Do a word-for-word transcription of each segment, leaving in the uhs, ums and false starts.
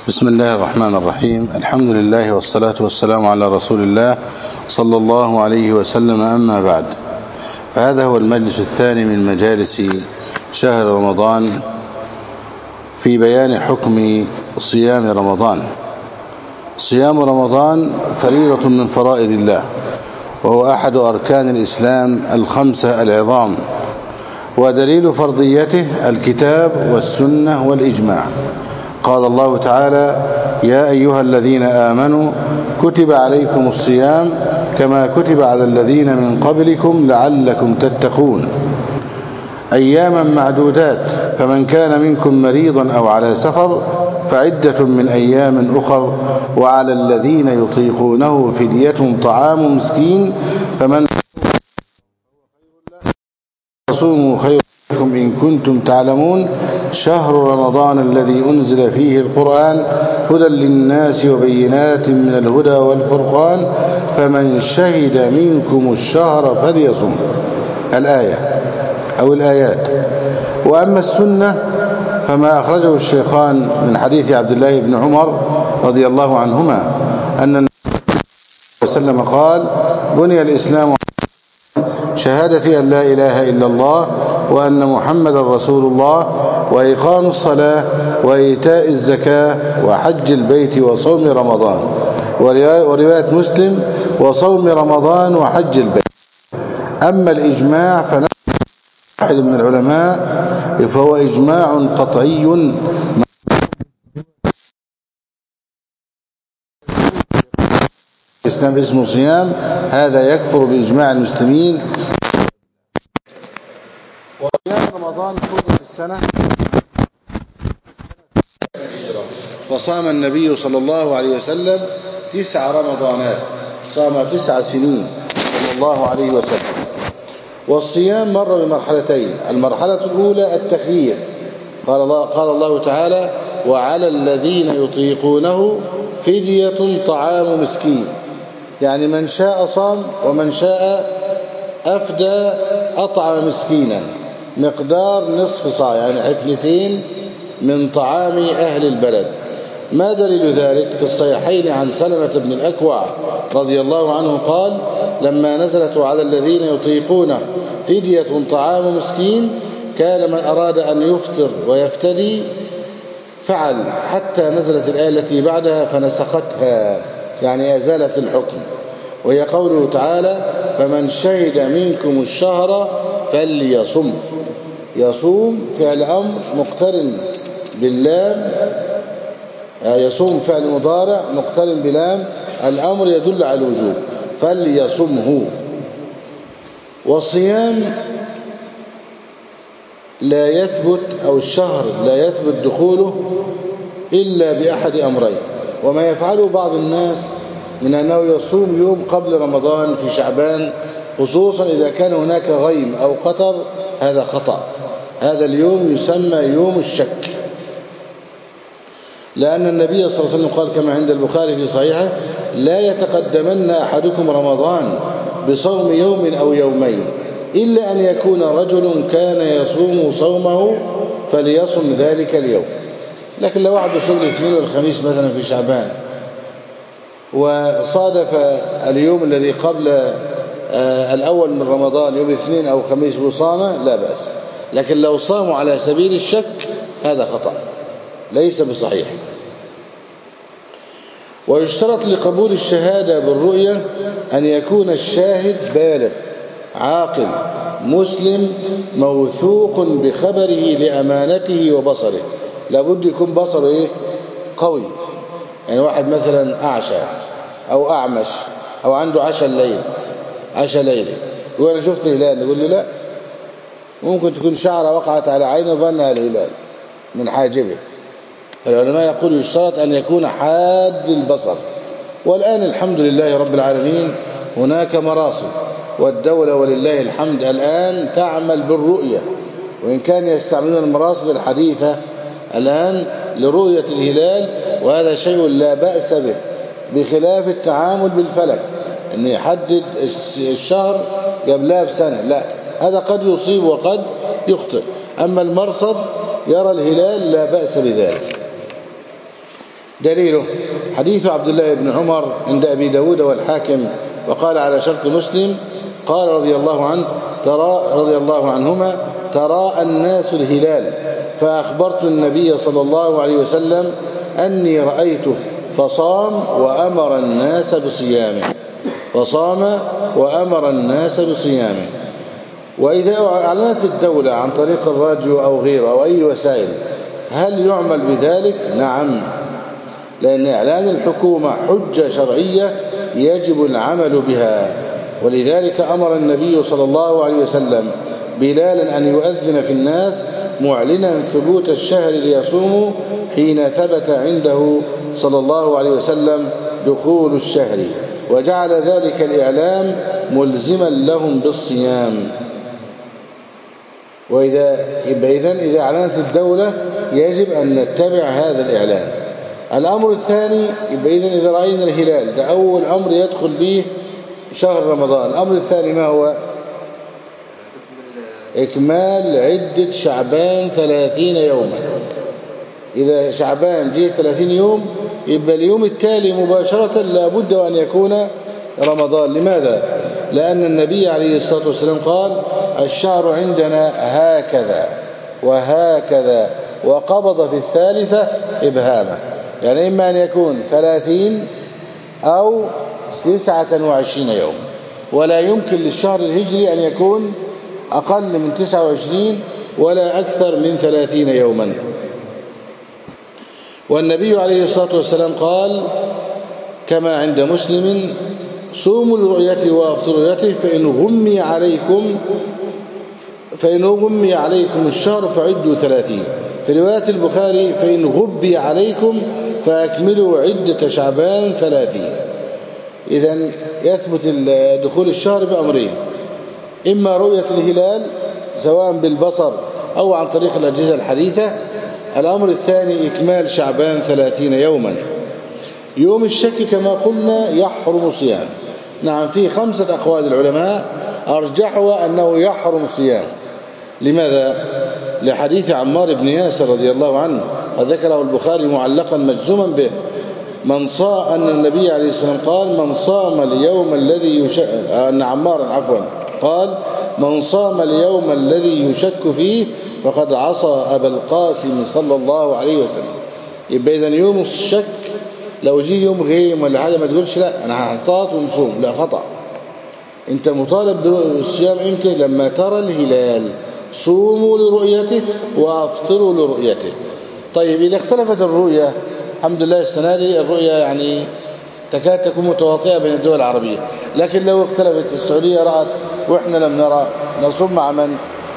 بسم الله الرحمن الرحيم. الحمد لله والصلاة والسلام على رسول الله صلى الله عليه وسلم. أما بعد، فهذا هو المجلس الثاني من مجالس شهر رمضان في بيان حكم صيام رمضان. صيام رمضان فريضة من فرائض الله، وهو أحد أركان الإسلام الخمسة العظام، ودليل فرضيته الكتاب والسنة والإجماع. قال الله تعالى: يا أيها الذين آمنوا كتب عليكم الصيام كما كتب على الذين من قبلكم لعلكم تتقون، أياما معدودات، فمن كان منكم مريضا أو على سفر فعدة من أيام أخر، وعلى الذين يطيقونه فدية طعام مسكين، فمن صوموا خير لكم إن كنتم تعلمون، شهر رمضان الذي أنزل فيه القرآن هدى للناس وبينات من الهدى والفرقان، فمن شهد منكم الشهر فليصم. الآية أو الآيات. وأما السنة فما أخرجه الشيخان من حديث عبد الله بن عمر رضي الله عنهما أن النبي صلى الله عليه وسلم قال: بني الإسلام شهادة أن لا إله إلا الله وأن محمد رسول الله وإقام الصلاة وإيتاء الزكاة وحج البيت وصوم رمضان. ورواية مسلم: وصوم رمضان وحج البيت. أما الإجماع فنحن واحد من العلماء فهو إجماع قطعي الإسلام اسمه صيام، هذا يكفر بإجماع المسلمين. وصيام رمضان فرض في السنة، وصام النبي صلى الله عليه وسلم تسع رمضانات، صام تسع سنين صلى الله عليه وسلم. والصيام مر بمرحلتين: المرحلة الأولى التخيير، قال الله, قال الله تعالى: وعلى الذين يطيقونه فدية طعام مسكين، يعني من شاء صام ومن شاء أفدى أطعم مسكينا مقدار نصف صاع، يعني حفنتين من طعام أهل البلد. ما دليل ذلك؟ في الصحيحين عن سلمة بن الأكوع رضي الله عنه قال: لما نزلت على الذين يطيقون فدية طعام مسكين كان من أراد أن يفطر ويفتدي فعل، حتى نزلت الآية التي بعدها فنسختها، يعني أزالت الحكم، وهي قوله تعالى: فمن شهد منكم الشهر فليصم. يصوم فعل أمر مقترن باللام، يصوم فعل مضارع مقترن بلام الأمر يدل على الوجوب، فليصمه. والصيام لا يثبت، أو الشهر لا يثبت دخوله إلا بأحد أمرين، وما يفعله بعض الناس من أنه يصوم يوم قبل رمضان في شعبان، خصوصا إذا كان هناك غيم أو قطر، هذا خطأ. هذا اليوم يسمى يوم الشك، لأن النبي صلى الله عليه وسلم قال كما عند البخاري في صحيحه: لا يتقدمن أحدكم رمضان بصوم يوم أو يومين إلا أن يكون رجل كان يصوم صومه فليصم ذلك اليوم. لكن لو واحد يصوم الاثنين والخميس مثلا في شعبان وصادف اليوم الذي قبل الأول من رمضان يوم اثنين أو خميس وصامه لا بأس، لكن لو صاموا على سبيل الشك هذا خطأ ليس بصحيح. ويشترط لقبول الشهادة بالرؤية أن يكون الشاهد بالغ عاقل مسلم موثوق بخبره لأمانته وبصره. لابد يكون بصره إيه؟ قوي. يعني واحد مثلا أعشى أو أعمش أو عنده عشاء الليل عشاء ليلي يقول أنا شفت هلال، يقول له لا، ممكن تكون شعرة وقعت على عينه ظنها الهلال من حاجبه. فالعلماء يقول يشترط أن يكون حاد البصر. والآن الحمد لله رب العالمين هناك مراصد، والدولة ولله الحمد الآن تعمل بالرؤية، وإن كان يستعملون المراصد الحديثة الآن لرؤية الهلال، وهذا شيء لا بأس به، بخلاف التعامل بالفلك أن يحدد الشهر قبلها بسنة، لا، هذا قد يصيب وقد يخطئ. أما المرصد يرى الهلال لا بأس بذلك. دليله حديث عبد الله بن عمر عند أبي داود والحاكم وقال على شرط مسلم قال رضي الله عنه ترى رضي الله عنهما تراءى الناس الهلال فأخبرت النبي صلى الله عليه وسلم أني رأيته فصام وأمر الناس بصيامه فصام وأمر الناس بصيامه. وإذا أعلنت الدولة عن طريق الراديو أو غيره أو أي وسائل هل يعمل بذلك؟ نعم، لأن إعلان الحكومة حجة شرعية يجب العمل بها. ولذلك أمر النبي صلى الله عليه وسلم بلالا أن يؤذن في الناس معلنا ثبوت الشهر ليصوموا حين ثبت عنده صلى الله عليه وسلم دخول الشهر، وجعل ذلك الإعلام ملزما لهم بالصيام. وإذا إذن إذا أعلنت الدولة يجب أن نتبع هذا الإعلان. الأمر الثاني يبقى إذن إذا رأينا الهلال ده أول أمر يدخل به شهر رمضان. الأمر الثاني ما هو؟ إكمال عدة شعبان ثلاثين يوما. إذا شعبان جه ثلاثين يوم يبقى اليوم التالي مباشرة لابد أن يكون رمضان. لماذا؟ لأن النبي عليه الصلاة والسلام قال الشهر عندنا هكذا وهكذا، وقبض في الثالثة إبهامه، يعني إما أن يكون ثلاثين أو تسعة وعشرين يوم، ولا يمكن للشهر الهجري أن يكون أقل من تسعة وعشرين ولا أكثر من ثلاثين يوما. والنبي عليه الصلاة والسلام قال كما عند مسلم صوموا لرؤيته وافطروا لرؤيته فإن غمي عليكم فإن غمي عليكم الشهر فعدوا ثلاثين. في رواية البخاري فإن غبي عليكم فأكملوا عدة شعبان ثلاثين. إذن يثبت دخول الشهر بأمرين: إما رؤية الهلال سواء بالبصر أو عن طريق الأجهزة الحديثة. الأمر الثاني إكمال شعبان ثلاثين يوما. يوم الشك كما قلنا يحرم صيام. نعم، في خمسة أقوال العلماء أرجحها أنه يحرم صيام. لماذا؟ لحديث عمار بن ياسر رضي الله عنه وذكره البخاري معلقا مجزوما به من صام أن النبي عليه الصلاة والسلام قال من صام اليوم الذي يشك أن عمار عفوا قال من صام اليوم الذي يشك فيه فقد عصى أبا القاسم صلى الله عليه وسلم. يبقى إذن يوم الشك لو جه يوم غيم ولا حاجة ما تقولش لا أنا هنطاط ونصوم، لا، خطأ. أنت مطالب بالصيام إمتى؟ لما ترى الهلال صوموا لرؤيته وافطروا لرؤيته. طيب إذا اختلفت الرؤية، الحمد لله السنة دي الرؤية يعني تكاد تكون متواطئة بين الدول العربية، لكن لو اختلفت السعودية رأت وإحنا لم نرى نصوم مع من؟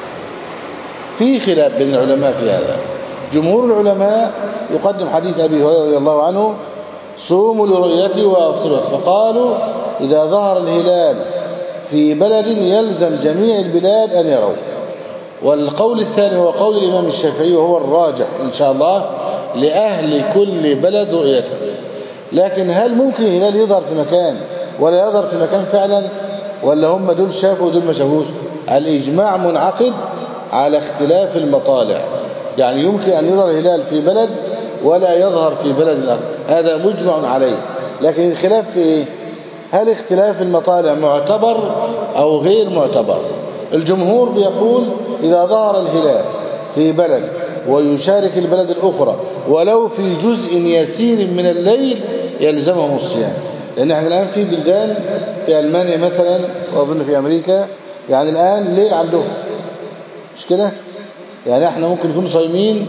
في خلاف بين العلماء في هذا. جمهور العلماء يقدم حديث أبي هريرة رضي الله عنه صوموا لرؤيته وافطروا، فقالوا إذا ظهر الهلال في بلد يلزم جميع البلاد أن يروا. والقول الثاني هو قول الإمام الشافعي وهو الراجح إن شاء الله لأهل كل بلد رؤيته. لكن هل ممكن الهلال يظهر في مكان ولا يظهر في مكان فعلا، ولا هم دول شافوا ودول ما شافوش؟ الإجماع منعقد على اختلاف المطالع، يعني يمكن أن يرى الهلال في بلد ولا يظهر في بلد آخر، هذا مجمع عليه. لكن الخلاف في إيه؟ هل اختلاف المطالع معتبر أو غير معتبر؟ الجمهور بيقول إذا ظهر الهلال في بلد ويشارك البلد الأخرى ولو في جزء يسير من الليل يلزمهم الصيام. لأن احنا الآن في بلدان في ألمانيا مثلا وأظن في أمريكا يعني الآن ليل عندهم، مش كده؟ يعني احنا ممكن نكون صايمين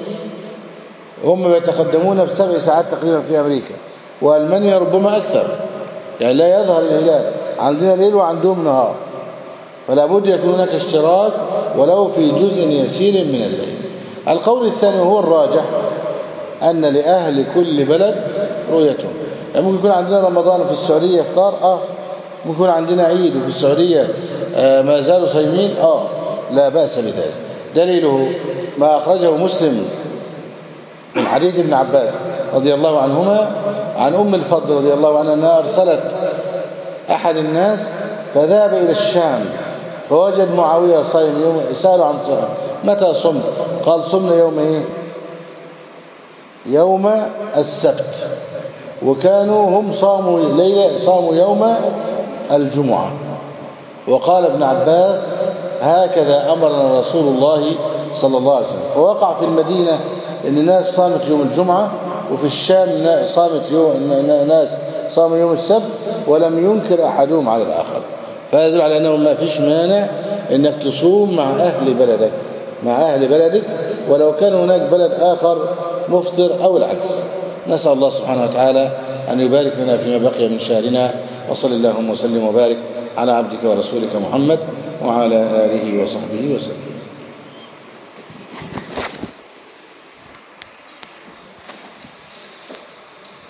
هم يتقدمون بسبع ساعات تقريبا في أمريكا، وألمانيا ربما أكثر، يعني لا يظهر الهلال، عندنا ليل وعندهم نهار، فلا بد يكون هناك اشتراك ولو في جزء يسير من الليل. القول الثاني وهو الراجح أن لأهل كل بلد رؤيتهم. يعني ممكن يكون عندنا رمضان في السعودية إفطار، آه ممكن يكون عندنا عيد وفي السعودية آه ما زالوا صايمين، آه لا بأس بذلك. دليله ما أخرجه مسلم من حديث ابن عباس رضي الله عنهما عن أم الفضل رضي الله عنها أنها أرسلت أحد الناس فذهب إلى الشام فوجد معاوية صايم يوم، سألوا عن صيام متى صمت؟ قال صمنا يوم ايه؟ يوم السبت، وكانوا هم صاموا ليلة صاموا يوم الجمعة. وقال ابن عباس هكذا أمرنا رسول الله صلى الله عليه وسلم. فوقع في المدينة إن الناس صامت يوم الجمعة، وفي الشام صامت يوم ناس صاموا يوم السبت، ولم ينكر أحدهم على الآخر. فهذا يدل على أنه ما فيش مانع إنك تصوم مع أهل بلدك مع أهل بلدك ولو كان هناك بلد آخر مفطر أو العكس. نسأل الله سبحانه وتعالى أن يبارك لنا فيما بقي من شهرنا، وصل اللهم وسلم وبارك على عبدك ورسولك محمد وعلى آله وصحبه وسلم.